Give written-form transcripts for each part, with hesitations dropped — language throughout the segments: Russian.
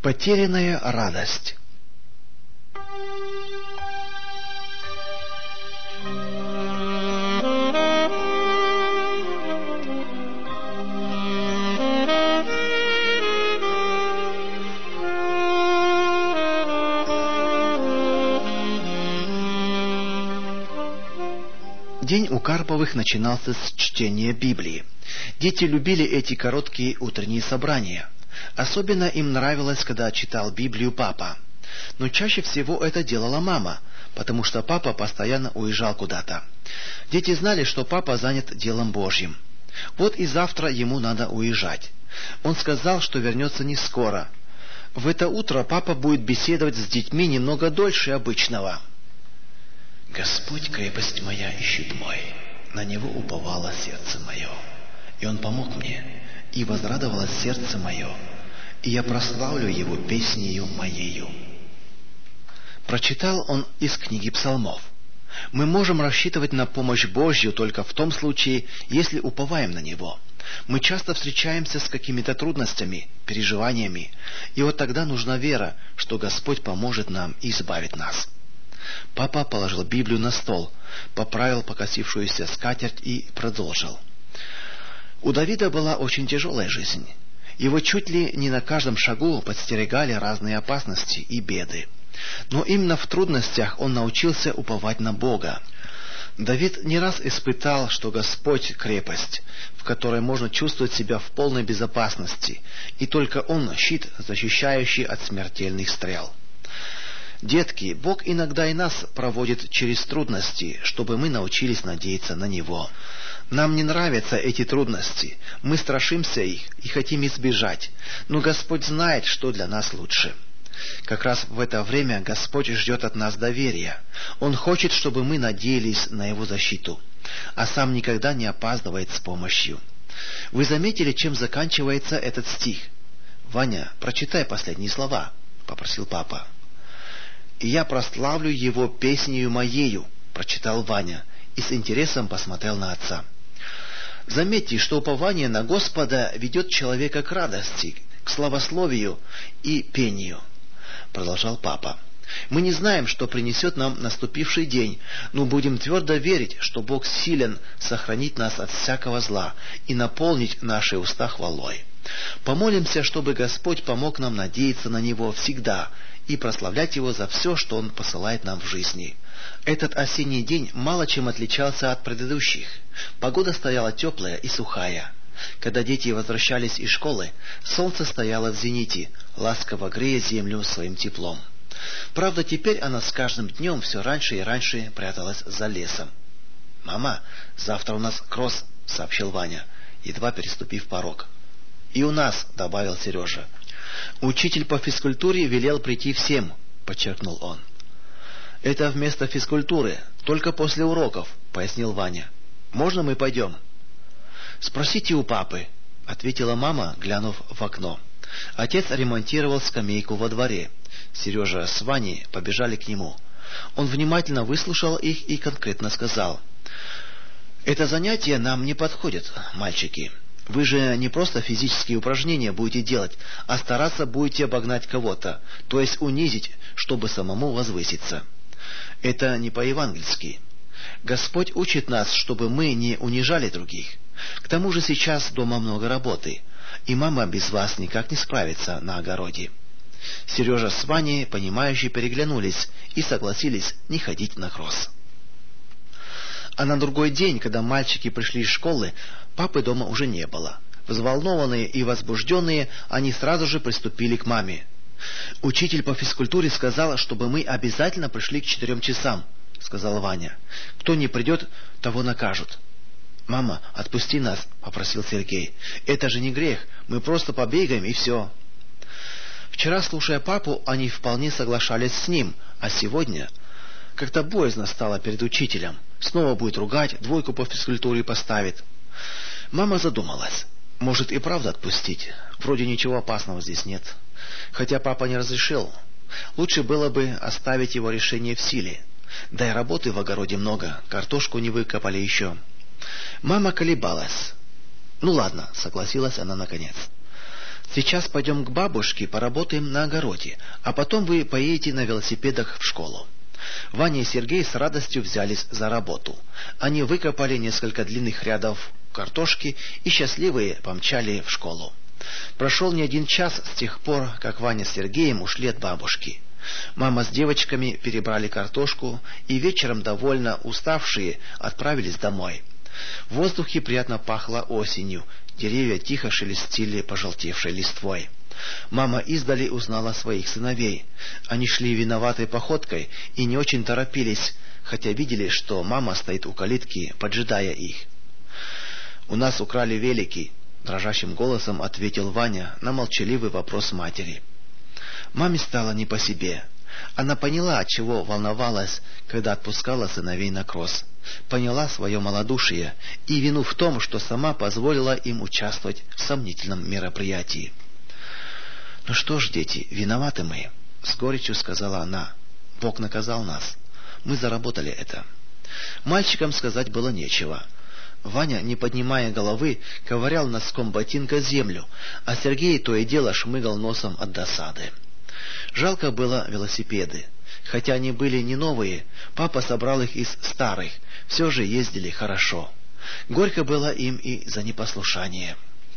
Потерянная радость. День у Карповых начинался с чтения Библии. Дети любили эти короткие утренние собрания. Особенно им нравилось, когда читал Библию папа. Но чаще всего это делала мама, потому что папа постоянно уезжал куда-то. Дети знали, что папа занят делом Божьим. Вот и завтра ему надо уезжать. Он сказал, что вернется не скоро. В это утро папа будет беседовать с детьми немного дольше обычного. «Господь, крепость моя и щит мой, на Него уповало сердце мое, и Он помог мне, и возрадовалось сердце мое, и я прославлю Его песнею моею». Прочитал он из книги Псалмов. Мы можем рассчитывать на помощь Божью только в том случае, если уповаем на Него. Мы часто встречаемся с какими-то трудностями, переживаниями, и вот тогда нужна вера, что Господь поможет нам и избавит нас. Папа положил Библию на стол, поправил покосившуюся скатерть и продолжил. У Давида была очень тяжелая жизнь. Его чуть ли не на каждом шагу подстерегали разные опасности и беды. Но именно в трудностях он научился уповать на Бога. Давид не раз испытал, что Господь — крепость, в которой можно чувствовать себя в полной безопасности, и только Он — щит, защищающий от смертельных стрел. Детки, Бог иногда и нас проводит через трудности, чтобы мы научились надеяться на Него. Нам не нравятся эти трудности, мы страшимся их и хотим избежать, но Господь знает, что для нас лучше. Как раз в это время Господь ждет от нас доверия. Он хочет, чтобы мы надеялись на Его защиту, а Сам никогда не опаздывает с помощью. Вы заметили, чем заканчивается этот стих? «Ваня, прочитай последние слова», — попросил папа. «И я прославлю Его песнею моею», — прочитал Ваня и с интересом посмотрел на отца. Заметьте, что упование на Господа ведет человека к радости, к славословию и пению, — продолжал папа. Мы не знаем, что принесет нам наступивший день, но будем твердо верить, что Бог силен сохранить нас от всякого зла и наполнить наши уста хвалой. Помолимся, чтобы Господь помог нам надеяться на Него всегда и прославлять Его за все, что Он посылает нам в жизни. Этот осенний день мало чем отличался от предыдущих. Погода стояла теплая и сухая. Когда дети возвращались из школы, солнце стояло в зените, ласково грея землю своим теплом. Правда, теперь она с каждым днем все раньше и раньше пряталась за лесом. «Мама, завтра у нас кросс», — сообщил Ваня, едва переступив порог. «И у нас», — добавил Сережа. «Учитель по физкультуре велел прийти всем», — подчеркнул он. «Это вместо физкультуры, только после уроков», — пояснил Ваня. «Можно мы пойдем?» «Спросите у папы», — ответила мама, глянув в окно. Отец ремонтировал скамейку во дворе. Сережа с Ваней побежали к нему. Он внимательно выслушал их и конкретно сказал: «Это занятие нам не подходит, мальчики. Вы же не просто физические упражнения будете делать, а стараться будете обогнать кого-то, то есть унизить, чтобы самому возвыситься. Это не по-евангельски. Господь учит нас, чтобы мы не унижали других. К тому же сейчас дома много работы, и мама без вас никак не справится на огороде». Сережа с Ваней, понимающе переглянулись и согласились не ходить на кросс. А на другой день, когда мальчики пришли из школы, папы дома уже не было. Взволнованные и возбужденные, они сразу же приступили к маме. «Учитель по физкультуре сказал, чтобы мы обязательно пришли к 4 часам», — сказал Ваня. «Кто не придет, того накажут». «Мама, отпусти нас», — попросил Сергей. «Это же не грех, мы просто побегаем и все». Вчера, слушая папу, они вполне соглашались с ним, а сегодня как-то боязно стало перед учителем. Снова будет ругать, 2 по физкультуре поставит. Мама задумалась. Может и правда отпустить? Вроде ничего опасного здесь нет. Хотя папа не разрешил. Лучше было бы оставить его решение в силе. Да и работы в огороде много, картошку не выкопали еще. Мама колебалась. «Ну ладно», — согласилась она наконец. Сейчас пойдем к бабушке, поработаем на огороде, а потом вы поедете на велосипедах в школу». Ваня и Сергей с радостью взялись за работу. Они выкопали несколько длинных рядов картошки и счастливые помчали в школу. Прошел не один час с тех пор, как Ваня с Сергеем ушли от бабушки. Мама с девочками перебрали картошку и вечером, довольно уставшие, отправились домой. В воздухе приятно пахло осенью, деревья тихо шелестели пожелтевшей листвой. Мама издали узнала своих сыновей. Они шли виноватой походкой и не очень торопились, хотя видели, что мама стоит у калитки, поджидая их. «У нас украли велики», — дрожащим голосом ответил Ваня на молчаливый вопрос матери. Маме стало не по себе. Она поняла, отчего волновалась, когда отпускала сыновей на кросс. Поняла свое малодушие и вину в том, что сама позволила им участвовать в сомнительном мероприятии. «Ну что ж, дети, виноваты мы», — с горечью сказала она. «Бог наказал нас. Мы заработали это». Мальчикам сказать было нечего. Ваня, не поднимая головы, ковырял носком ботинка землю, а Сергей то и дело шмыгал носом от досады. Жалко было велосипеды. Хотя они были не новые, папа собрал их из старых, все же ездили хорошо. Горько было им и за непослушание.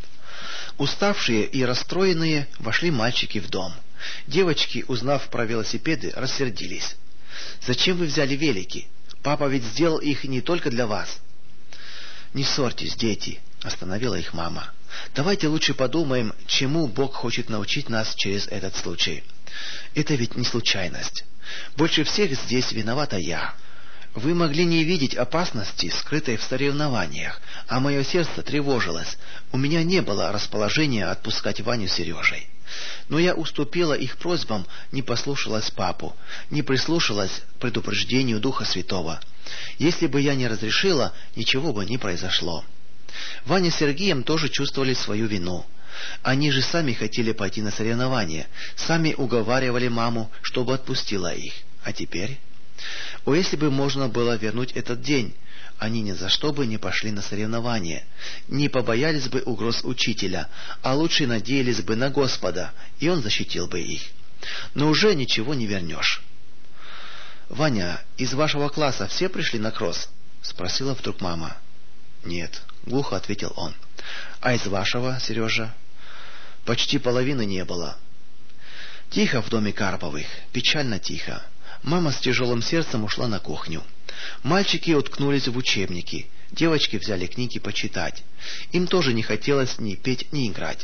Уставшие и расстроенные вошли мальчики в дом. Девочки, узнав про велосипеды, рассердились. «Зачем вы взяли велики? Папа ведь сделал их не только для вас». «Не ссорьтесь, дети», — остановила их мама. «Давайте лучше подумаем, чему Бог хочет научить нас через этот случай. Это ведь не случайность. Больше всех здесь виновата я. Вы могли не видеть опасности, скрытой в соревнованиях, а мое сердце тревожилось. У меня не было расположения отпускать Ваню с Сережей. Но я уступила их просьбам, не послушалась папу, не прислушалась к предупреждению Духа Святого. Если бы я не разрешила, ничего бы не произошло». Ваня с Сергеем тоже чувствовали свою вину. Они же сами хотели пойти на соревнования, сами уговаривали маму, чтобы отпустила их. А теперь? О, если бы можно было вернуть этот день, они ни за что бы не пошли на соревнования, не побоялись бы угроз учителя, а лучше надеялись бы на Господа, и Он защитил бы их. Но уже ничего не вернешь. «Ваня, из вашего класса все пришли на кросс?» — спросила вдруг мама. «Нет», — глухо ответил он. «А из вашего, Сережа?» «Почти половины не было». Тихо в доме Карповых, печально тихо. Мама с тяжелым сердцем ушла на кухню. Мальчики уткнулись в учебники, девочки взяли книги почитать. Им тоже не хотелось ни петь, ни играть.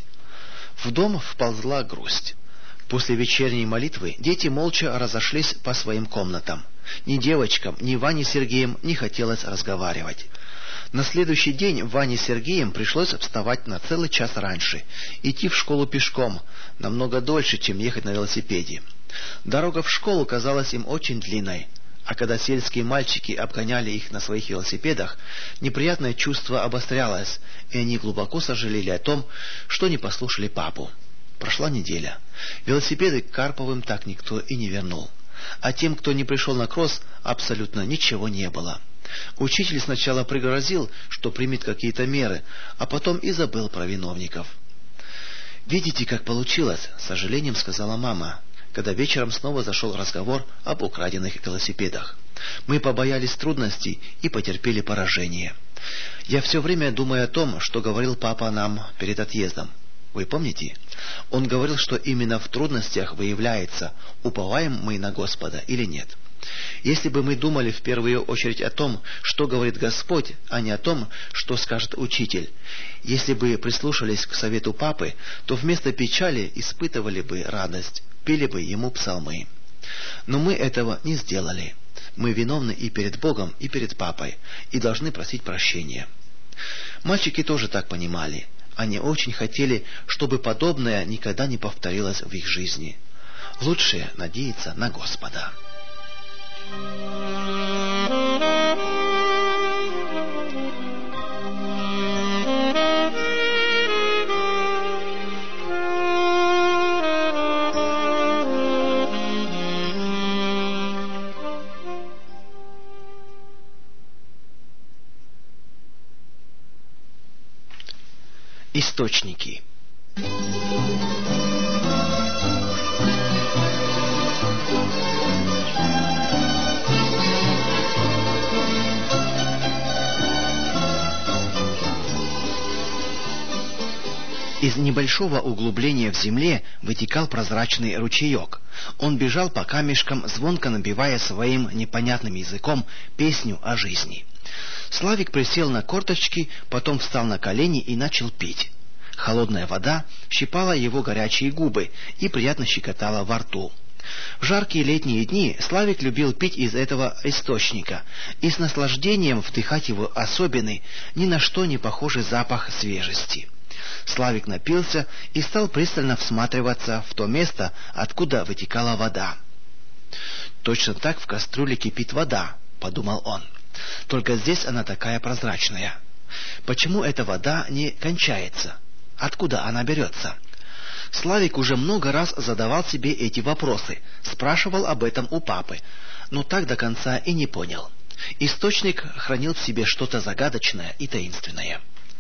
В дом вползла грусть. После вечерней молитвы дети молча разошлись по своим комнатам. Ни девочкам, ни Ване с Сергеем не хотелось разговаривать. На следующий день Ване с Сергеем пришлось вставать на целый час раньше, идти в школу пешком, намного дольше, чем ехать на велосипеде. Дорога в школу казалась им очень длинной, а когда сельские мальчики обгоняли их на своих велосипедах, неприятное чувство обострялось, и они глубоко сожалели о том, что не послушали папу. Прошла неделя. Велосипеды к Карповым так никто и не вернул. А тем, кто не пришел на кросс, абсолютно ничего не было. Учитель сначала пригрозил, что примет какие-то меры, а потом и забыл про виновников. «Видите, как получилось?» — с сожалением сказала мама, когда вечером снова зашел разговор об украденных велосипедах. «Мы побоялись трудностей и потерпели поражение. Я все время думаю о том, что говорил папа нам перед отъездом. Вы помните? Он говорил, что именно в трудностях выявляется, уповаем мы на Господа или нет. Если бы мы думали в первую очередь о том, что говорит Господь, а не о том, что скажет учитель, если бы прислушались к совету папы, то вместо печали испытывали бы радость, пели бы ему псалмы. Но мы этого не сделали. Мы виновны и перед Богом, и перед папой, и должны просить прощения». Мальчики тоже так понимали. Они очень хотели, чтобы подобное никогда не повторилось в их жизни. Лучше надеяться на Господа. Источники. Из небольшого углубления в земле вытекал прозрачный ручеек. Он бежал по камешкам, звонко напевая своим непонятным языком песню о жизни. Славик присел на корточки, потом встал на колени и начал пить. Холодная вода щипала его горячие губы и приятно щекотала во рту. В жаркие летние дни Славик любил пить из этого источника и с наслаждением вдыхать его особенный, ни на что не похожий запах свежести. Славик напился и стал пристально всматриваться в то место, откуда вытекала вода. «Точно так в кастрюле кипит вода», — подумал он. «Только здесь она такая прозрачная. Почему эта вода не кончается? Откуда она берется?» Славик уже много раз задавал себе эти вопросы, спрашивал об этом у папы, но так до конца и не понял. Источник хранил в себе что-то загадочное и таинственное.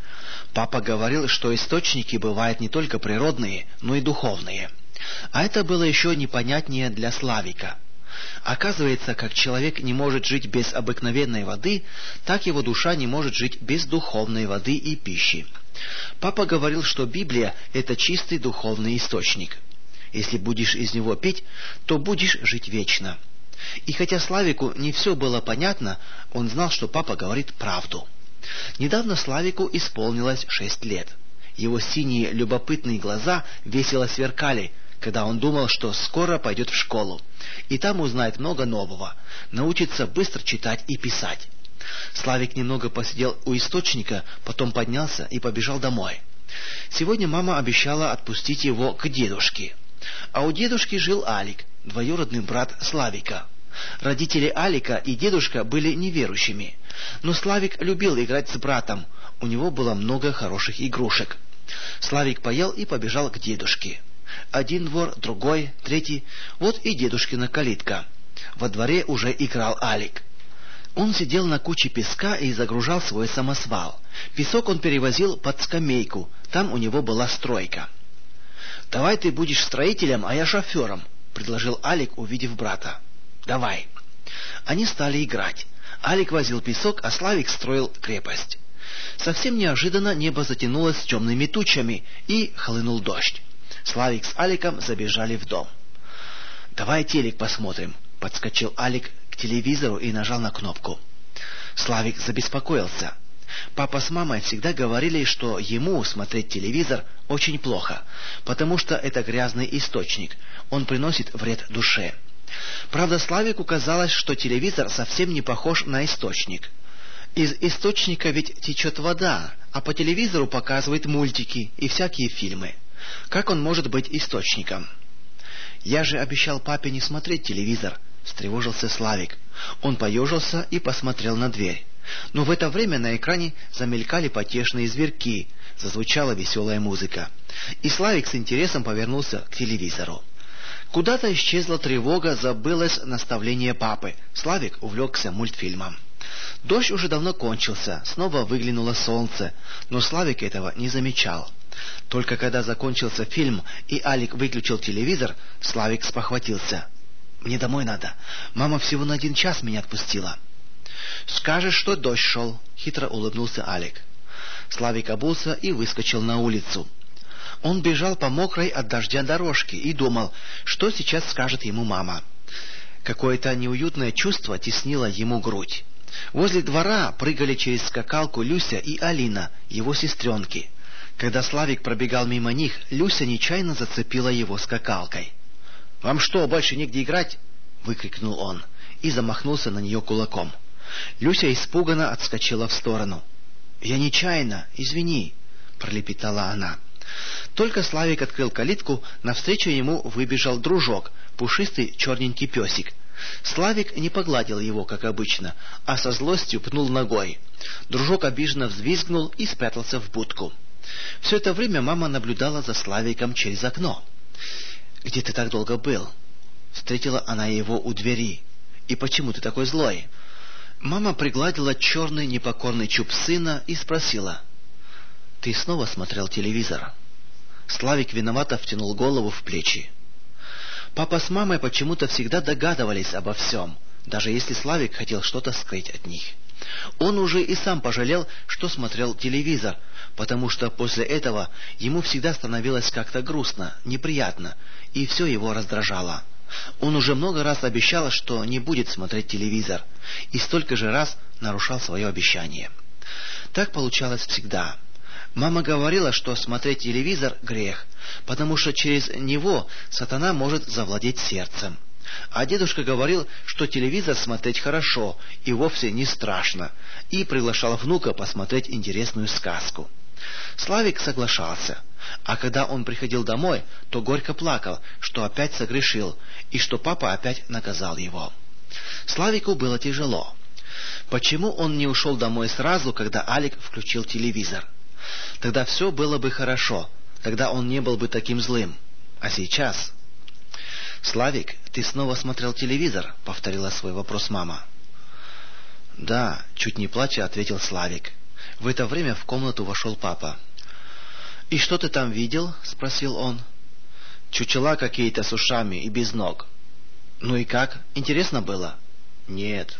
Папа говорил, что источники бывают не только природные, но и духовные. А это было еще непонятнее для Славика. Оказывается, как человек не может жить без обыкновенной воды, так его душа не может жить без духовной воды и пищи. Папа говорил, что Библия — это чистый духовный источник. Если будешь из него пить, то будешь жить вечно. И хотя Славику не все было понятно, он знал, что папа говорит правду. Недавно Славику исполнилось 6 лет. Его синие любопытные глаза весело сверкали, когда он думал, что скоро пойдет в школу, и там узнает много нового, научится быстро читать и писать. Славик немного посидел у источника, потом поднялся и побежал домой. Сегодня мама обещала отпустить его к дедушке. А у дедушки жил Алик, двоюродный брат Славика. Родители Алика и дедушка были неверующими, но Славик любил играть с братом, у него было много хороших игрушек. Славик поел и побежал к дедушке. Один двор, другой, третий, вот и дедушкина калитка. Во дворе уже играл Алик. Он сидел на куче песка и загружал свой самосвал. Песок он перевозил под скамейку, там у него была стройка. «Давай ты будешь строителем, а я шофером», — предложил Алик, увидев брата. «Давай». Они стали играть. Алик возил песок, а Славик строил крепость. Совсем неожиданно небо затянулось темными тучами, и хлынул дождь. Славик с Аликом забежали в дом. «Давай телек посмотрим», — подскочил Алик к телевизору и нажал на кнопку. Славик забеспокоился. Папа с мамой всегда говорили, что ему смотреть телевизор очень плохо, потому что это грязный источник, он приносит вред душе. Правда, Славику казалось, что телевизор совсем не похож на источник. Из источника ведь течет вода, а по телевизору показывают мультики и всякие фильмы. Как он может быть источником? «Я же обещал папе не смотреть телевизор», — встревожился Славик. Он поежился и посмотрел на дверь. Но в это время на экране замелькали потешные зверьки, зазвучала веселая музыка. И Славик с интересом повернулся к телевизору. Куда-то исчезла тревога, забылось наставление папы. Славик увлекся мультфильмом. Дождь уже давно кончился, снова выглянуло солнце, но Славик этого не замечал. Только когда закончился фильм и Алик выключил телевизор, Славик спохватился. «Мне домой надо. Мама всего на 1 час меня отпустила». «Скажешь, что дождь шел», — хитро улыбнулся Алик. Славик обулся и выскочил на улицу. Он бежал по мокрой от дождя дорожке и думал, что сейчас скажет ему мама. Какое-то неуютное чувство теснило ему грудь. Возле двора прыгали через скакалку Люся и Алина, его сестренки. Когда Славик пробегал мимо них, Люся нечаянно зацепила его скакалкой. «Вам что, больше негде играть?» — выкрикнул он и замахнулся на нее кулаком. Люся испуганно отскочила в сторону. «Я нечаянно, извини», — пролепетала она. Только Славик открыл калитку, навстречу ему выбежал дружок, пушистый черненький песик. Славик не погладил его, как обычно, а со злостью пнул ногой. Дружок обиженно взвизгнул и спрятался в будку. Все это время мама наблюдала за Славиком через окно. «Где ты так долго был?» Встретила она его у двери. «И почему ты такой злой?» Мама пригладила черный непокорный чуб сына и спросила: «Ты снова смотрел телевизор?» Славик виновато втянул голову в плечи. Папа с мамой почему-то всегда догадывались обо всем, даже если Славик хотел что-то скрыть от них. Он уже и сам пожалел, что смотрел телевизор, потому что после этого ему всегда становилось как-то грустно, неприятно, и все его раздражало. Он уже много раз обещал, что не будет смотреть телевизор, и столько же раз нарушал свое обещание. Так получалось всегда. Мама говорила, что смотреть телевизор — грех, потому что через него сатана может завладеть сердцем. А дедушка говорил, что телевизор смотреть хорошо и вовсе не страшно, и приглашал внука посмотреть интересную сказку. Славик соглашался, а когда он приходил домой, то горько плакал, что опять согрешил, и что папа опять наказал его. Славику было тяжело. Почему он не ушел домой сразу, когда Алик включил телевизор? Тогда все было бы хорошо, тогда он не был бы таким злым. А сейчас... «Славик, ты снова смотрел телевизор?» — повторила свой вопрос мама. «Да», — чуть не плача ответил Славик. В это время в комнату вошел папа. «И что ты там видел?» — спросил он. «Чучела какие-то с ушами и без ног». «Ну и как? Интересно было?» «Нет».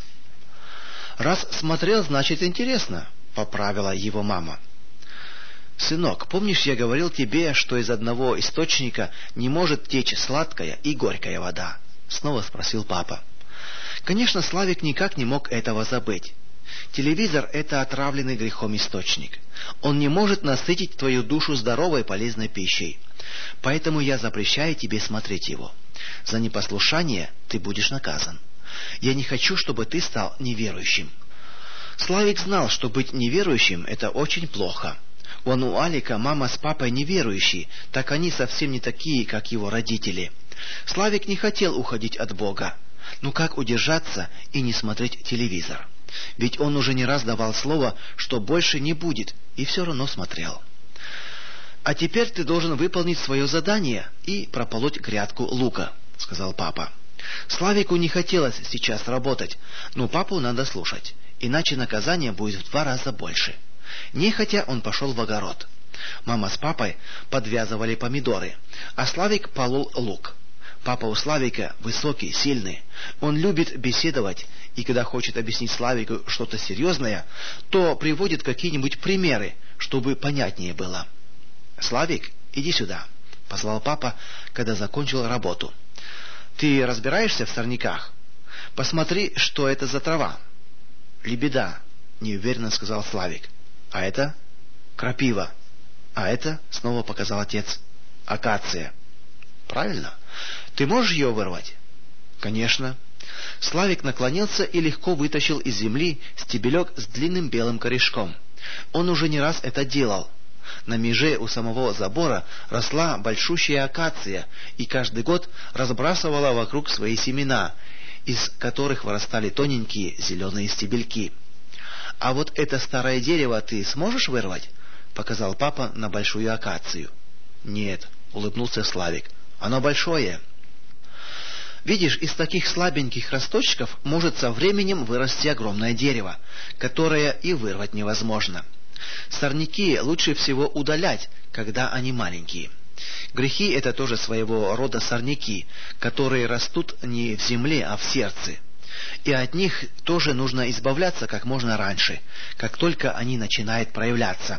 «Раз смотрел, значит интересно», — поправила его мама. «Сынок, помнишь, я говорил тебе, что из одного источника не может течь сладкая и горькая вода?» — снова спросил папа. Конечно, Славик никак не мог этого забыть. Телевизор — это отравленный грехом источник. Он не может насытить твою душу здоровой полезной пищей. Поэтому я запрещаю тебе смотреть его. За непослушание ты будешь наказан. Я не хочу, чтобы ты стал неверующим. Славик знал, что быть неверующим — это очень плохо. Вон у Алика мама с папой неверующие, так они совсем не такие, как его родители. Славик не хотел уходить от Бога. Ну как удержаться и не смотреть телевизор? Ведь он уже не раз давал слово, что больше не будет, и все равно смотрел. «А теперь ты должен выполнить свое задание и прополоть грядку лука», — сказал папа. Славику не хотелось сейчас работать, но папу надо слушать, иначе наказание будет в 2 раза больше. Нехотя он пошел в огород. Мама с папой подвязывали помидоры, а Славик полол лук. Папа у Славика высокий, сильный. Он любит беседовать, и когда хочет объяснить Славику что-то серьезное, то приводит какие-нибудь примеры, чтобы понятнее было. «Славик, иди сюда», — позвал папа, когда закончил работу. «Ты разбираешься в сорняках? Посмотри, что это за трава». «Лебеда», — неуверенно сказал Славик. «А это?» «Крапива». «А это?» — снова показал отец. «Акация». «Правильно. Ты можешь ее вырвать?» «Конечно». Славик наклонился и легко вытащил из земли стебелек с длинным белым корешком. Он уже не раз это делал. На меже у самого забора росла большущая акация, и каждый год разбрасывала вокруг свои семена, из которых вырастали тоненькие зеленые стебельки. «А вот это старое дерево ты сможешь вырвать?» — показал папа на большую акацию. «Нет», — улыбнулся Славик, — «оно большое». Видишь, из таких слабеньких росточков может со временем вырасти огромное дерево, которое и вырвать невозможно. Сорняки лучше всего удалять, когда они маленькие. Грехи — это тоже своего рода сорняки, которые растут не в земле, а в сердце. И от них тоже нужно избавляться как можно раньше, как только они начинают проявляться.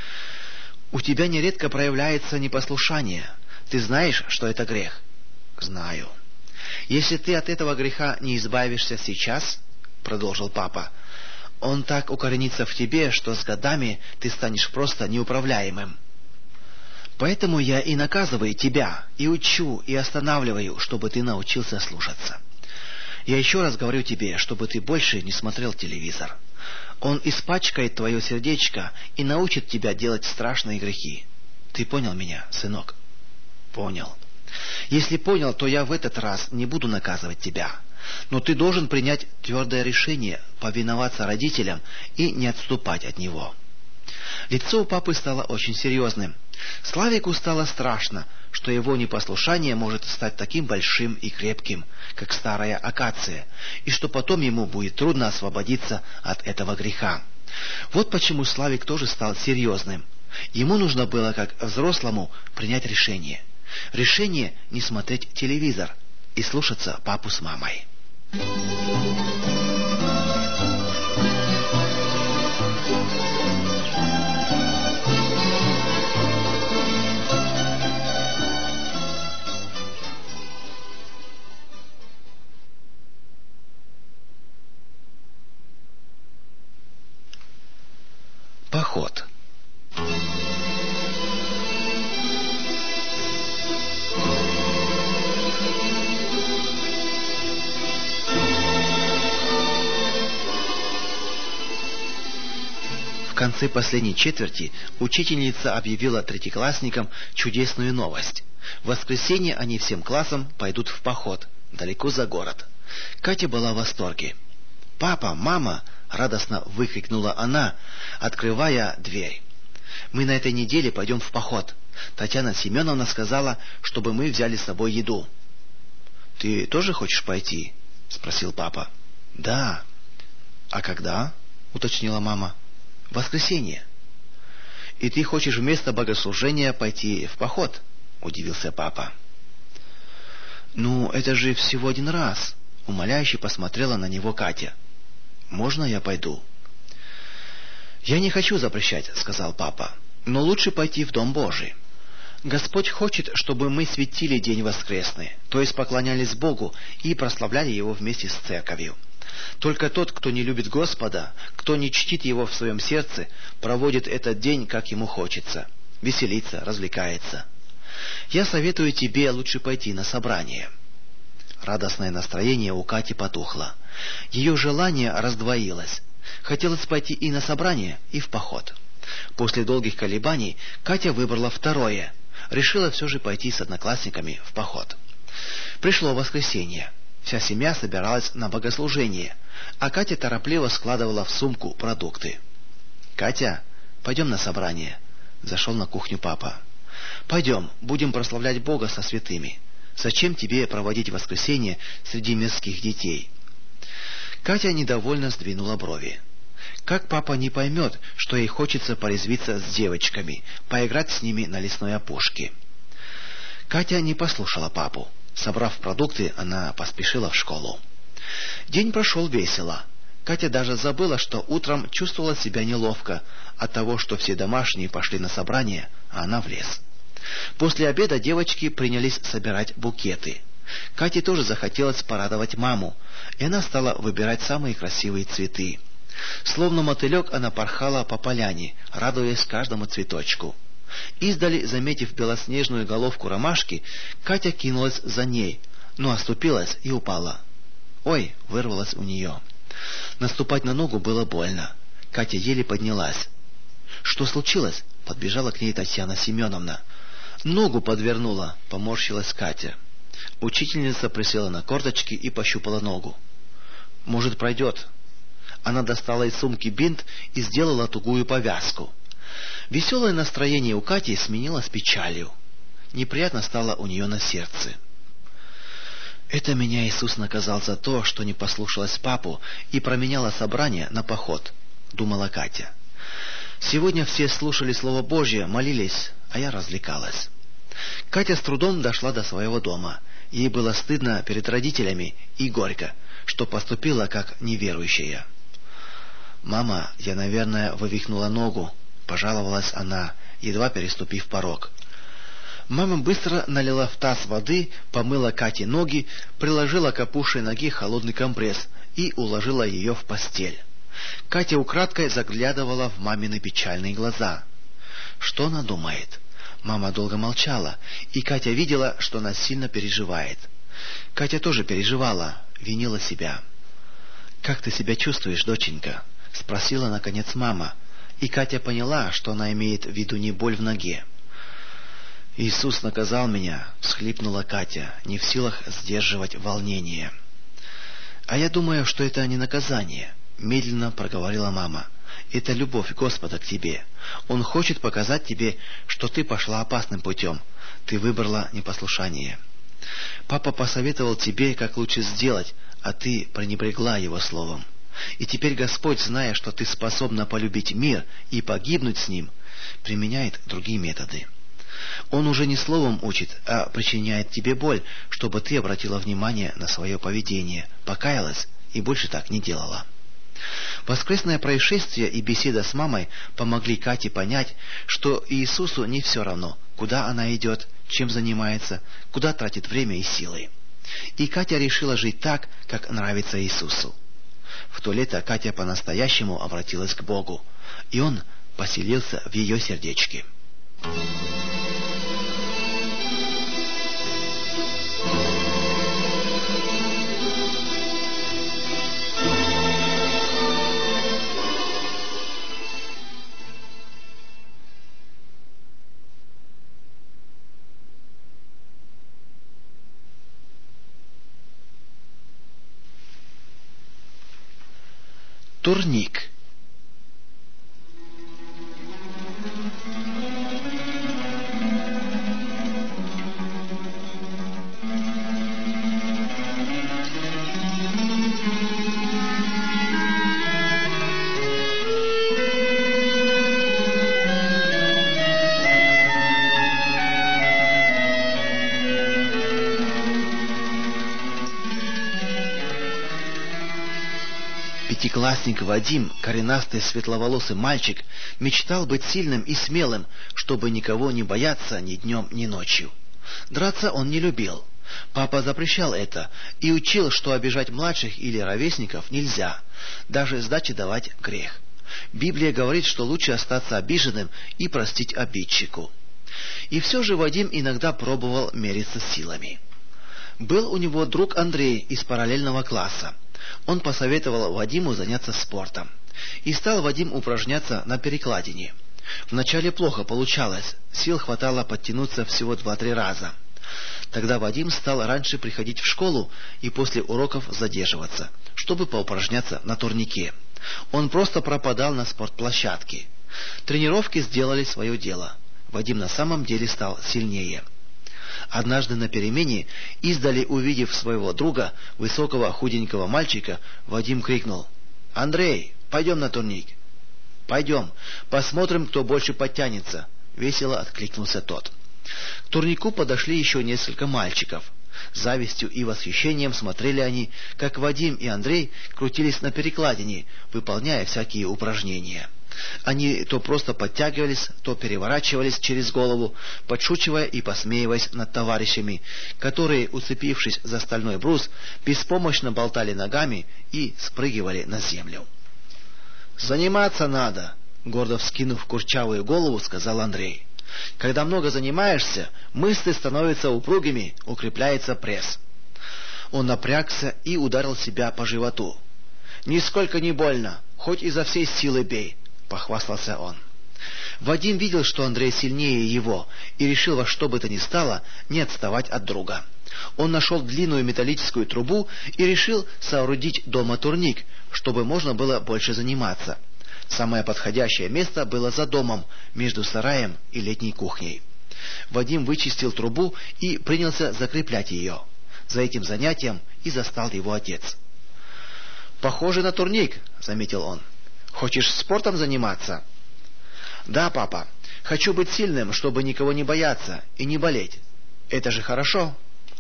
У тебя нередко проявляется непослушание. Ты знаешь, что это грех? Знаю. Если ты от этого греха не избавишься сейчас, продолжил папа, он так укоренится в тебе, что с годами ты станешь просто неуправляемым. Поэтому я и наказываю тебя, и учу, и останавливаю, чтобы ты научился слушаться. Я еще раз говорю тебе, чтобы ты больше не смотрел телевизор. Он испачкает твое сердечко и научит тебя делать страшные грехи. Ты понял меня, сынок? Понял. Если понял, то я в этот раз не буду наказывать тебя. Но ты должен принять твердое решение повиноваться родителям и не отступать от него. Лицо у папы стало очень серьезным. Славику стало страшно, что его непослушание может стать таким большим и крепким, как старая акация, и что потом ему будет трудно освободиться от этого греха. Вот почему Славик тоже стал серьезным. Ему нужно было, как взрослому, принять решение. Решение не смотреть телевизор и слушаться папу с мамой. поход. В конце последней четверти учительница объявила третьеклассникам чудесную новость. В воскресенье они всем классом пойдут в поход, далеко за город. Катя была в восторге. «Папа, мама!» — радостно выкрикнула она, открывая дверь. «Мы на этой неделе пойдем в поход. Татьяна Семеновна сказала, чтобы мы взяли с собой еду». «Ты тоже хочешь пойти?» — спросил папа. «Да». «А когда?» — уточнила мама. «В воскресенье». «И ты хочешь вместо богослужения пойти в поход?» — удивился папа. «Ну, это же всего один раз», — умоляюще посмотрела на него Катя. «Можно я пойду?» «Я не хочу запрещать», — сказал папа, — «но лучше пойти в Дом Божий. Господь хочет, чтобы мы светили день воскресный, то есть поклонялись Богу и прославляли Его вместе с церковью. Только тот, кто не любит Господа, кто не чтит Его в своем сердце, проводит этот день, как ему хочется, веселится, развлекается. Я советую тебе лучше пойти на собрание». Радостное настроение у Кати потухло. Ее желание раздвоилось. Хотелось пойти и на собрание, и в поход. После долгих колебаний Катя выбрала второе. Решила все же пойти с одноклассниками в поход. Пришло воскресенье. Вся семья собиралась на богослужение, а Катя торопливо складывала в сумку продукты. «Катя, пойдем на собрание», — зашел на кухню папа. «Пойдем, будем прославлять Бога со святыми. Зачем тебе проводить воскресенье среди мирских детей?» Катя недовольно сдвинула брови. Как папа не поймет, что ей хочется порезвиться с девочками, поиграть с ними на лесной опушке? Катя не послушала папу. Собрав продукты, она поспешила в школу. День прошел весело. Катя даже забыла, что утром чувствовала себя неловко от того, что все домашние пошли на собрание, а она в лес. После обеда девочки принялись собирать букеты. Кате тоже захотелось порадовать маму, и она стала выбирать самые красивые цветы. Словно мотылек она порхала по поляне, радуясь каждому цветочку. Издали, заметив белоснежную головку ромашки, Катя кинулась за ней, но оступилась и упала. «Ой!» — вырвалось у нее. Наступать на ногу было больно. Катя еле поднялась. «Что случилось?» — подбежала к ней Татьяна Семеновна. «Ногу подвернула», — поморщилась Катя. Учительница присела на корточки и пощупала ногу. «Может, пройдет?» Она достала из сумки бинт и сделала тугую повязку. Веселое настроение у Кати сменилось печалью. Неприятно стало у нее на сердце. «Это меня Иисус наказал за то, что не послушалась папу и променяла собрание на поход», — думала Катя. «Сегодня все слушали Слово Божье, молились, а я развлекалась». Катя с трудом дошла до своего дома. Ей было стыдно перед родителями и горько, что поступила как неверующая. «Мама, я, наверное, вывихнула ногу», — пожаловалась она, едва переступив порог. Мама быстро налила в таз воды, помыла Кате ноги, приложила к опухшей ноге холодный компресс и уложила ее в постель. Катя украдкой заглядывала в мамины печальные глаза. Что она думает? Мама долго молчала, и Катя видела, что она сильно переживает. Катя тоже переживала, винила себя. «Как ты себя чувствуешь, доченька?» — спросила наконец мама, и Катя поняла, что она имеет в виду не боль в ноге. «Иисус наказал меня», — всхлипнула Катя, не в силах сдерживать волнение. «А я думаю, что это не наказание», — медленно проговорила мама. «Это любовь Господа к тебе. Он хочет показать тебе, что ты пошла опасным путем. Ты выбрала непослушание. Папа посоветовал тебе, как лучше сделать, а ты пренебрегла его словом. И теперь Господь, зная, что ты способна полюбить мир и погибнуть с ним, применяет другие методы. Он уже не словом учит, а причиняет тебе боль, чтобы ты обратила внимание на свое поведение, покаялась и больше так не делала». Воскресное происшествие и беседа с мамой помогли Кате понять, что Иисусу не все равно, куда она идет, чем занимается, куда тратит время и силы. И Катя решила жить так, как нравится Иисусу. В то лето Катя по-настоящему обратилась к Богу, и Он поселился в ее сердечке. Турник. Пятиклассник Вадим, коренастый светловолосый мальчик, мечтал быть сильным и смелым, чтобы никого не бояться ни днем, ни ночью. Драться он не любил. Папа запрещал это и учил, что обижать младших или ровесников нельзя, даже сдачи давать грех. Библия говорит, что лучше остаться обиженным и простить обидчику. И все же Вадим иногда пробовал мериться силами. Был у него друг Андрей из параллельного класса. Он посоветовал Вадиму заняться спортом. И стал Вадим упражняться на перекладине. Вначале плохо получалось, сил хватало подтянуться всего 2-3 раза. Тогда Вадим стал раньше приходить в школу и после уроков задерживаться, чтобы поупражняться на турнике. Он просто пропадал на спортплощадке. Тренировки сделали свое дело. Вадим на самом деле стал сильнее. Однажды на перемене, издали увидев своего друга, высокого худенького мальчика, Вадим крикнул: «Андрей, пойдем на турник». «Пойдем, посмотрим, кто больше подтянется», — весело откликнулся тот. К турнику подошли еще несколько мальчиков. С завистью и восхищением смотрели они, как Вадим и Андрей крутились на перекладине, выполняя всякие упражнения. Они то просто подтягивались, то переворачивались через голову, подшучивая и посмеиваясь над товарищами, которые, уцепившись за стальной брус, беспомощно болтали ногами и спрыгивали на землю. «Заниматься надо», — гордо вскинув курчавую голову, сказал Андрей. «Когда много занимаешься, мышцы становятся упругими, укрепляется пресс». Он напрягся и ударил себя по животу. «Нисколько не больно, хоть изо всей силы бей», — похвастался он. Вадим видел, что Андрей сильнее его, и решил во что бы то ни стало не отставать от друга. Он нашел длинную металлическую трубу и решил соорудить дома турник, чтобы можно было больше заниматься. Самое подходящее место было за домом, между сараем и летней кухней. Вадим вычистил трубу и принялся закреплять ее. За этим занятием и застал его отец. «Похоже на турник», — заметил он. «Хочешь спортом заниматься?» «Да, папа. Хочу быть сильным, чтобы никого не бояться и не болеть. Это же хорошо».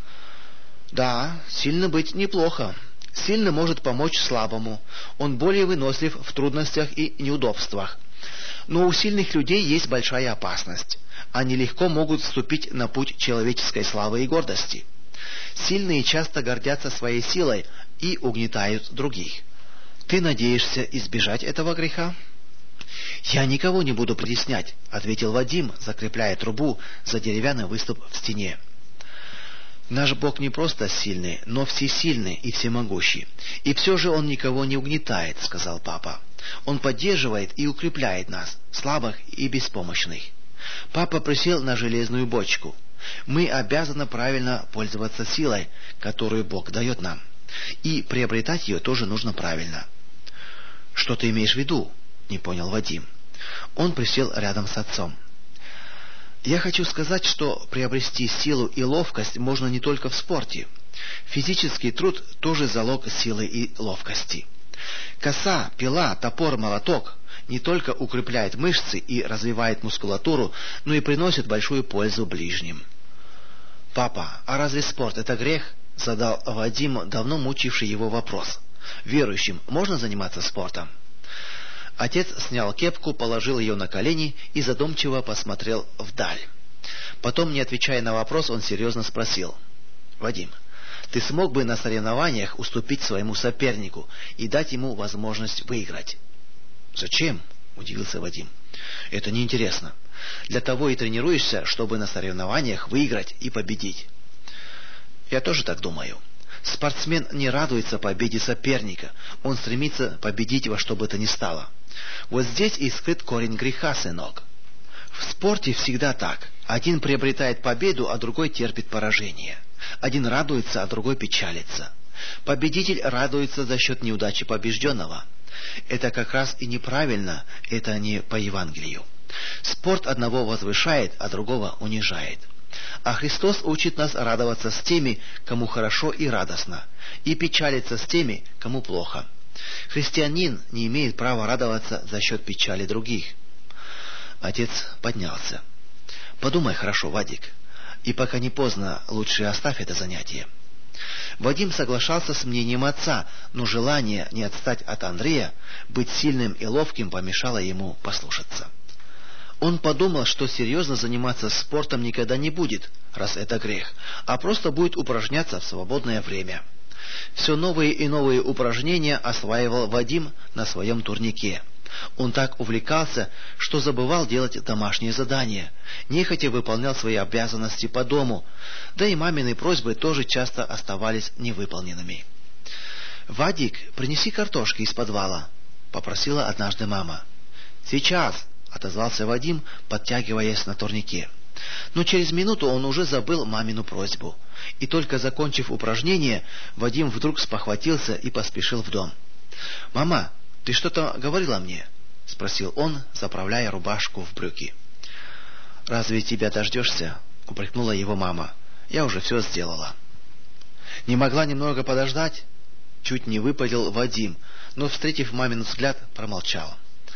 «Да, сильно быть неплохо. Сильный может помочь слабому. Он более вынослив в трудностях и неудобствах. Но у сильных людей есть большая опасность. Они легко могут вступить на путь человеческой славы и гордости. Сильные часто гордятся своей силой и угнетают других. Ты надеешься избежать этого греха?» «Я никого не буду притеснять», — ответил Вадим, закрепляя трубу за деревянный выступ в стене. «Наш Бог не просто сильный, но всесильный и всемогущий. И все же Он никого не угнетает», — сказал папа. «Он поддерживает и укрепляет нас, слабых и беспомощных». Папа присел на железную бочку. Мы обязаны правильно пользоваться силой, которую Бог дает нам. И приобретать ее тоже нужно правильно. «Что ты имеешь в виду?» — не понял Вадим. Он присел рядом с отцом. «Я хочу сказать, что приобрести силу и ловкость можно не только в спорте. Физический труд тоже залог силы и ловкости. Коса, пила, топор, молоток не только укрепляют мышцы и развивают мускулатуру, но и приносят большую пользу ближним». «Папа, а разве спорт — это грех?» — задал Вадим давно мучивший его вопрос. «Верующим можно заниматься спортом?» Отец снял кепку, положил ее на колени и задумчиво посмотрел вдаль. Потом, не отвечая на вопрос, он серьезно спросил: «Вадим, ты смог бы на соревнованиях уступить своему сопернику и дать ему возможность выиграть?» «Зачем?» — удивился Вадим. «Это неинтересно. Для того и тренируешься, чтобы на соревнованиях выиграть и победить». «Я тоже так думаю. Спортсмен не радуется победе соперника, он стремится победить во что бы то ни стало. Вот здесь и скрыт корень греха, сынок. В спорте всегда так. Один приобретает победу, а другой терпит поражение. Один радуется, а другой печалится. Победитель радуется за счет неудачи побежденного. Это как раз и неправильно, это не по Евангелию. Спорт одного возвышает, а другого унижает. А Христос учит нас радоваться с теми, кому хорошо и радостно, и печалиться с теми, кому плохо. Христианин не имеет права радоваться за счет печали других. Отец поднялся. «Подумай хорошо, Вадик, и пока не поздно, лучше оставь это занятие». Вадим соглашался с мнением отца, но желание не отстать от Андрея, быть сильным и ловким, помешало ему послушаться. Он подумал, что серьезно заниматься спортом никогда не будет, раз это грех, а просто будет упражняться в свободное время. Все новые и новые упражнения осваивал Вадим на своем турнике. Он так увлекался, что забывал делать домашние задания, нехотя выполнял свои обязанности по дому, да и мамины просьбы тоже часто оставались невыполненными. «Вадик, принеси картошки из подвала», — попросила однажды мама. «Сейчас», — отозвался Вадим, подтягиваясь на турнике. Но через минуту он уже забыл мамину просьбу, и только закончив упражнение, Вадим вдруг спохватился и поспешил в дом. «Мама, ты что-то говорила мне?» — спросил он, заправляя рубашку в брюки. «Разве тебя дождешься?» — упрекнула его мама. «Я уже все сделала». «Не могла немного подождать?» — чуть не выпалил Вадим, но, встретив мамин взгляд, промолчал.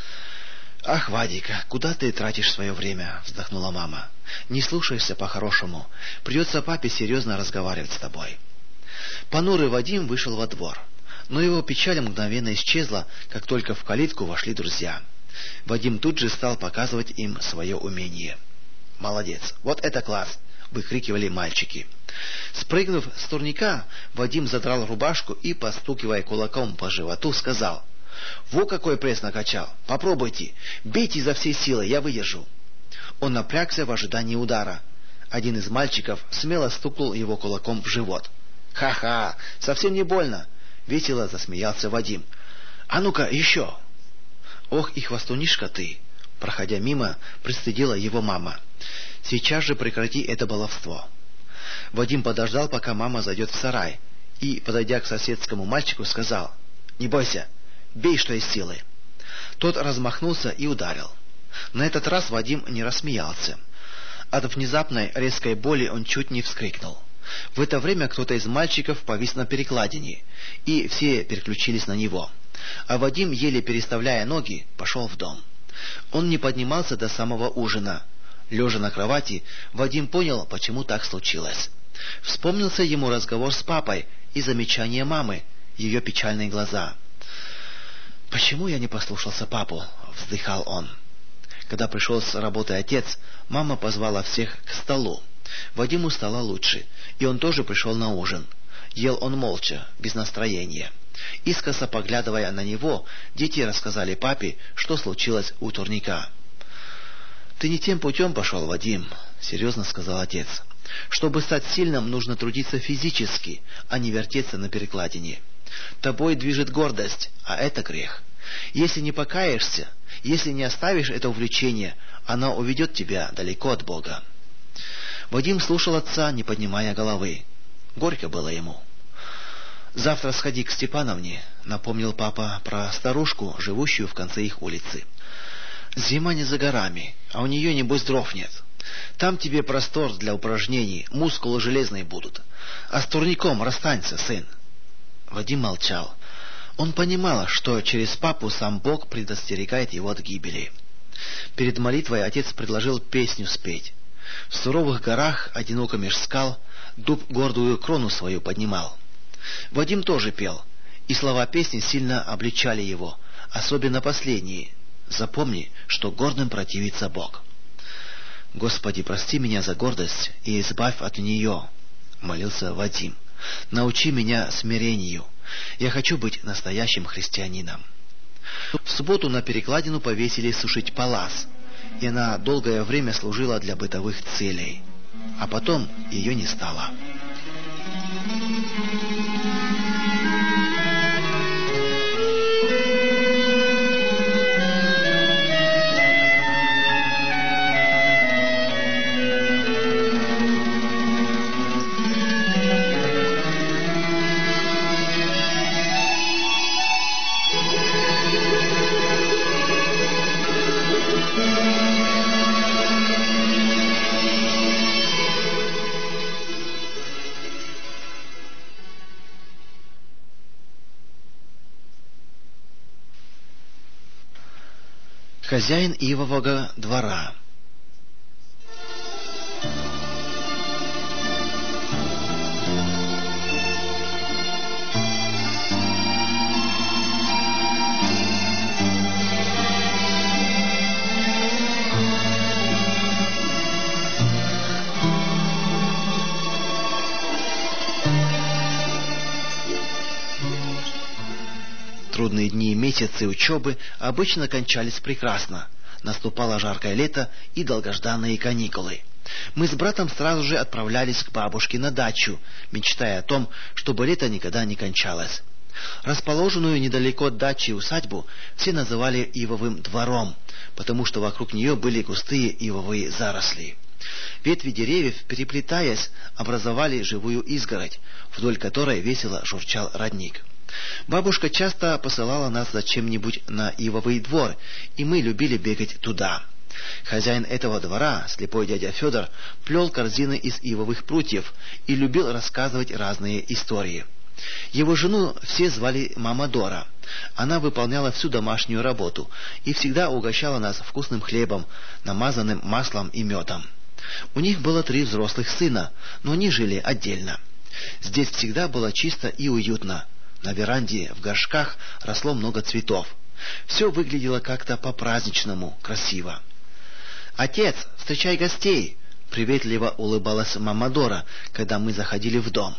«Ах, Вадик, куда ты тратишь свое время?» — вздохнула мама. «Не слушаешься по-хорошему. Придется папе серьезно разговаривать с тобой». Понурый Вадим вышел во двор. Но его печаль мгновенно исчезла, как только в калитку вошли друзья. Вадим тут же стал показывать им свое умение. «Молодец! Вот это класс!» — выкрикивали мальчики. Спрыгнув с турника, Вадим задрал рубашку и, постукивая кулаком по животу, сказал: «Во какой пресс накачал! Попробуйте! Бейте изо всей силы, я выдержу!» Он напрягся в ожидании удара. Один из мальчиков смело стукнул его кулаком в живот. «Ха-ха! Совсем не больно!» — весело засмеялся Вадим. «А ну-ка, еще!» «Ох и хвастунишка ты!» — проходя мимо, пристыдила его мама. «Сейчас же прекрати это баловство!» Вадим подождал, пока мама зайдет в сарай, и, подойдя к соседскому мальчику, сказал: «Не бойся, бей, что есть силы». Тот размахнулся и ударил. На этот раз Вадим не рассмеялся. От внезапной резкой боли он чуть не вскрикнул. В это время кто-то из мальчиков повис на перекладине, и все переключились на него. А Вадим, еле переставляя ноги, пошел в дом. Он не поднимался до самого ужина. Лежа на кровати, Вадим понял, почему так случилось. Вспомнился ему разговор с папой и замечание мамы, ее печальные глаза. «Почему я не послушался папу?» — вздыхал он. Когда пришел с работы отец, мама позвала всех к столу. Вадиму стало лучше, и он тоже пришел на ужин. Ел он молча, без настроения. Искоса поглядывая на него, дети рассказали папе, что случилось у турника. «Ты не тем путем пошел, Вадим», — серьезно сказал отец. «Чтобы стать сильным, нужно трудиться физически, а не вертеться на перекладине. Тобой движет гордость, а это грех. Если не покаешься, если не оставишь это увлечение, оно уведет тебя далеко от Бога». Вадим слушал отца, не поднимая головы. Горько было ему. «Завтра сходи к Степановне», — напомнил папа про старушку, живущую в конце их улицы. «Зима не за горами, а у нее, небось, дров нет. Там тебе простор для упражнений, мускулы железные будут. А с турником расстанься, сын». Вадим молчал. Он понимал, что через папу сам Бог предостерегает его от гибели. Перед молитвой отец предложил песню спеть. В суровых горах, одиноко меж скал, дуб гордую крону свою поднимал. Вадим тоже пел, и слова песни сильно обличали его, особенно последние: «Запомни, что гордым противится Бог». «Господи, прости меня за гордость и избавь от нее», — молился Вадим. «Научи меня смирению. Я хочу быть настоящим христианином». В субботу на перекладину повесили сушить палас, и она долгое время служила для бытовых целей. А потом ее не стало. Хозяин Ивового двора. Трудные дни и месяцы учебы обычно кончались прекрасно. Наступало жаркое лето и долгожданные каникулы. Мы с братом сразу же отправлялись к бабушке на дачу, мечтая о том, чтобы лето никогда не кончалось. Расположенную недалеко от дачи усадьбу все называли Ивовым двором, потому что вокруг нее были густые ивовые заросли. Ветви деревьев, переплетаясь, образовали живую изгородь, вдоль которой весело журчал родник. Бабушка часто посылала нас за чем-нибудь на Ивовый двор, и мы любили бегать туда. Хозяин этого двора, слепой дядя Федор, плел корзины из ивовых прутьев и любил рассказывать разные истории. Его жену все звали Мама Дора. Она выполняла всю домашнюю работу и всегда угощала нас вкусным хлебом, намазанным маслом и медом. У них было 3 взрослых сына, но они жили отдельно. Здесь всегда было чисто и уютно. На веранде в горшках росло много цветов. Все выглядело как-то по-праздничному, красиво. «Отец, встречай гостей!» — приветливо улыбалась Мама Дора, когда мы заходили в дом.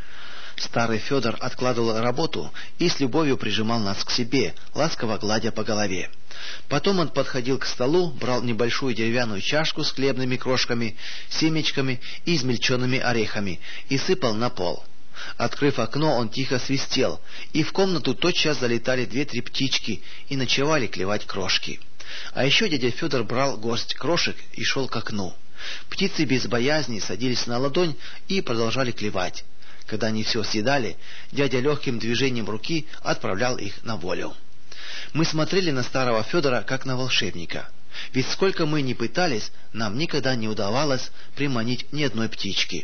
Старый Федор откладывал работу и с любовью прижимал нас к себе, ласково гладя по голове. Потом он подходил к столу, брал небольшую деревянную чашку с хлебными крошками, семечками и измельченными орехами и сыпал на пол. Открыв окно, он тихо свистел, и в комнату тотчас залетали 2-3 птички и ночевали клевать крошки. А еще дядя Федор брал горсть крошек и шел к окну. Птицы без боязни садились на ладонь и продолжали клевать. Когда они все съедали, дядя легким движением руки отправлял их на волю. Мы смотрели на старого Федора как на волшебника. Ведь сколько мы ни пытались, нам никогда не удавалось приманить ни одной птички.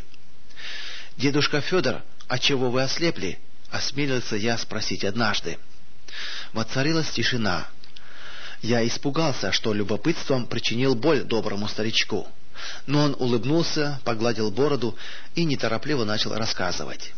«Дедушка Федор, а чего вы ослепли?» — осмелился я спросить однажды. Воцарилась тишина. Я испугался, что любопытством причинил боль доброму старичку. Но он улыбнулся, погладил бороду и неторопливо начал рассказывать.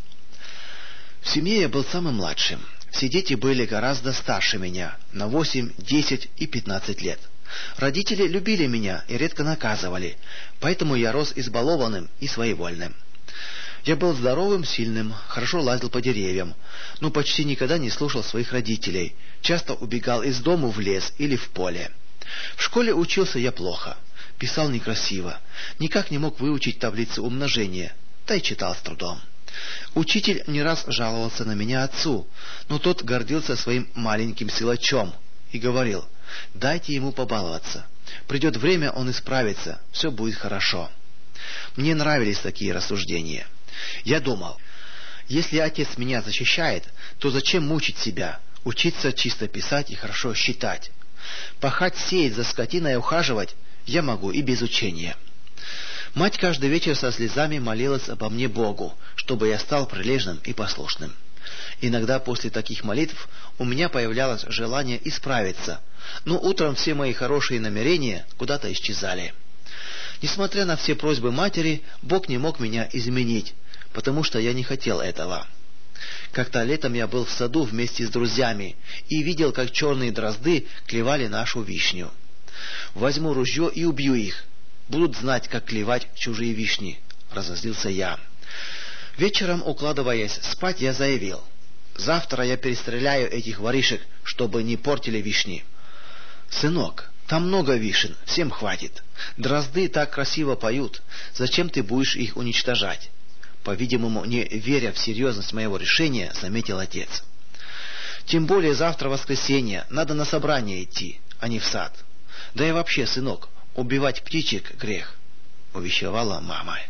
В семье я был самым младшим. Все дети были гораздо старше меня, на 8, 10 и 15 лет. Родители любили меня и редко наказывали, поэтому я рос избалованным и своевольным. Я был здоровым, сильным, хорошо лазил по деревьям, но почти никогда не слушал своих родителей, часто убегал из дому в лес или в поле. В школе учился я плохо, писал некрасиво, никак не мог выучить таблицу умножения, да и читал с трудом. Учитель не раз жаловался на меня отцу, но тот гордился своим маленьким силачом и говорил: «Дайте ему побаловаться. Придет время, он исправится, все будет хорошо». Мне нравились такие рассуждения. Я думал, если отец меня защищает, то зачем мучить себя, учиться чисто писать и хорошо считать? Пахать, сеять, за скотиной ухаживать я могу и без учения. Мать каждый вечер со слезами молилась обо мне Богу, чтобы я стал прилежным и послушным. Иногда после таких молитв у меня появлялось желание исправиться, но утром все мои хорошие намерения куда-то исчезали. Несмотря на все просьбы матери, Бог не мог меня изменить, потому что я не хотел этого. Как-то летом я был в саду вместе с друзьями и видел, как черные дрозды клевали нашу вишню. «Возьму ружье и убью их. Будут знать, как клевать чужие вишни», — разозлился я. Вечером, укладываясь спать, я заявил: Завтра я перестреляю этих воришек, чтобы не портили вишни». «Сынок, там много вишен, всем хватит. Дрозды так красиво поют. Зачем ты будешь их уничтожать?» По-видимому, не веря в серьезность моего решения, заметил отец. «Тем более завтра воскресенье, надо на собрание идти, а не в сад. Да и вообще, сынок, убивать птичек — грех», — увещевала мама.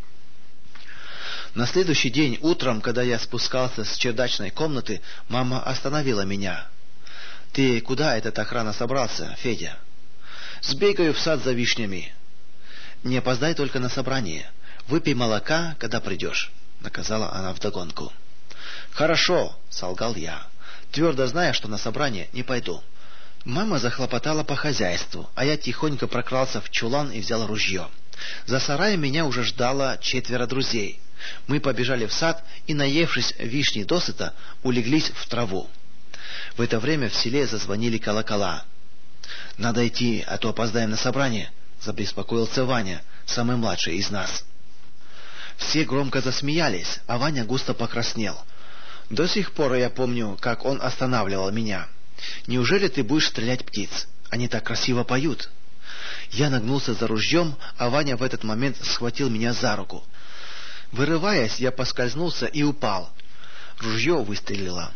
На следующий день утром, когда я спускался с чердачной комнаты, мама остановила меня. «Ты куда этот охрана собрался, Федя?» «Сбегаю в сад за вишнями». «Не опоздай только на собрание. Выпей молока, когда придешь», — наказала она вдогонку. «Хорошо», — солгал я, твердо зная, что на собрание не пойду. Мама захлопотала по хозяйству, а я тихонько прокрался в чулан и взял ружье. За сараем меня уже ждало 4 друзей. Мы побежали в сад и, наевшись вишни досыта, улеглись в траву. В это время в селе зазвонили колокола. «Надо идти, а то опоздаем на собрание», — забеспокоился Ваня, самый младший из нас. Все громко засмеялись, а Ваня густо покраснел. До сих пор я помню, как он останавливал меня. «Неужели ты будешь стрелять птиц? Они так красиво поют». Я нагнулся за ружьем, а Ваня в этот момент схватил меня за руку. Вырываясь, я поскользнулся и упал. Ружье выстрелило.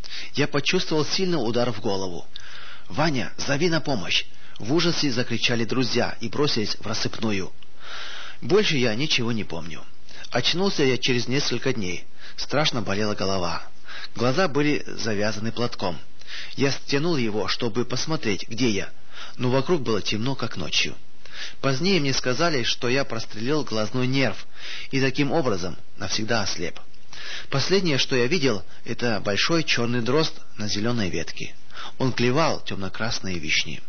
Я почувствовал сильный удар в голову. «Ваня, зови на помощь!» В ужасе закричали друзья и бросились в рассыпную. Больше я ничего не помню. Очнулся я через несколько дней. Страшно болела голова. Глаза были завязаны платком. Я стянул его, чтобы посмотреть, где я, но вокруг было темно, как ночью. Позднее мне сказали, что я прострелил глазной нерв и таким образом навсегда ослеп. Последнее, что я видел, это большой черный дрозд на зеленой ветке. Он клевал темно-красные вишни.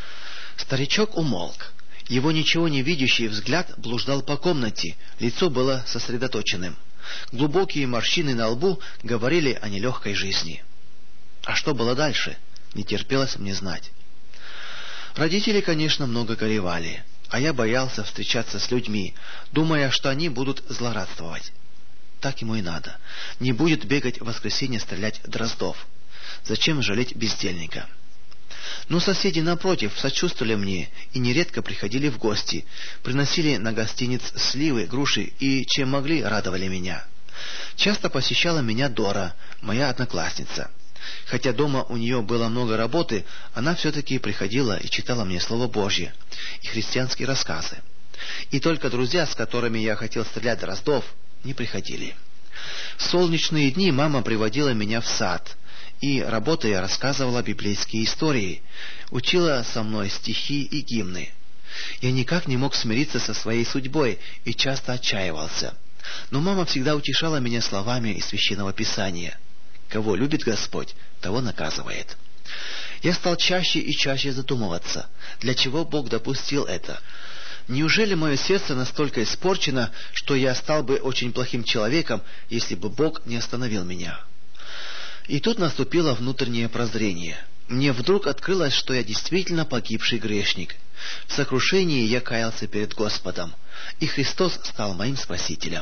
Старичок умолк. Его ничего не видящий взгляд блуждал по комнате, лицо было сосредоточенным. Глубокие морщины на лбу говорили о нелегкой жизни. А что было дальше? Не терпелось мне знать. Родители, конечно, много горевали, а я боялся встречаться с людьми, думая, что они будут злорадствовать. Так ему и надо. Не будет бегать в воскресенье стрелять дроздов. Зачем жалеть бездельника? Но соседи напротив сочувствовали мне и нередко приходили в гости, приносили на гостиниц сливы, груши и, чем могли, радовали меня. Часто посещала меня Дора, моя одноклассница. Хотя дома у нее было много работы, она все-таки приходила и читала мне Слово Божье и христианские рассказы. И только друзья, с которыми я хотел стрелять дроздов, не приходили. В солнечные дни мама приводила меня в сад и, работая, рассказывала библейские истории, учила со мной стихи и гимны. Я никак не мог смириться со своей судьбой и часто отчаивался. Но мама всегда утешала меня словами из Священного Писания: «Кого любит Господь, того наказывает». Я стал чаще и чаще задумываться, для чего Бог допустил это. Неужели мое сердце настолько испорчено, что я стал бы очень плохим человеком, если бы Бог не остановил меня? И тут наступило внутреннее прозрение. Мне вдруг открылось, что я действительно погибший грешник. В сокрушении я каялся перед Господом, и Христос стал моим Спасителем.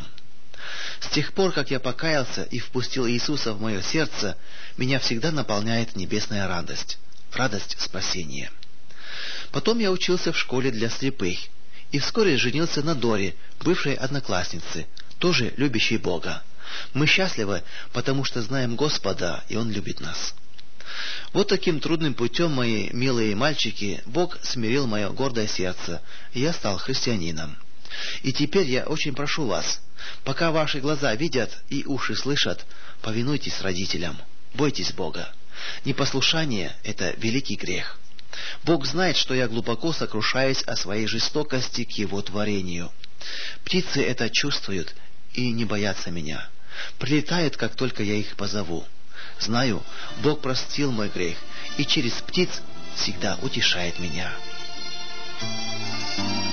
С тех пор, как я покаялся и впустил Иисуса в мое сердце, меня всегда наполняет небесная радость, радость спасения. Потом я учился в школе для слепых, и вскоре женился на Доре, бывшей однокласснице, тоже любящей Бога. Мы счастливы, потому что знаем Господа, и Он любит нас. Вот таким трудным путем, мои милые мальчики, Бог смирил мое гордое сердце, и я стал христианином. И теперь я очень прошу вас, пока ваши глаза видят и уши слышат, повинуйтесь родителям, бойтесь Бога. Непослушание — это великий грех. Бог знает, что я глубоко сокрушаюсь о своей жестокости к Его творению. Птицы это чувствуют и не боятся меня. Прилетают, как только я их позову. Знаю, Бог простил мой грех и через птиц всегда утешает меня.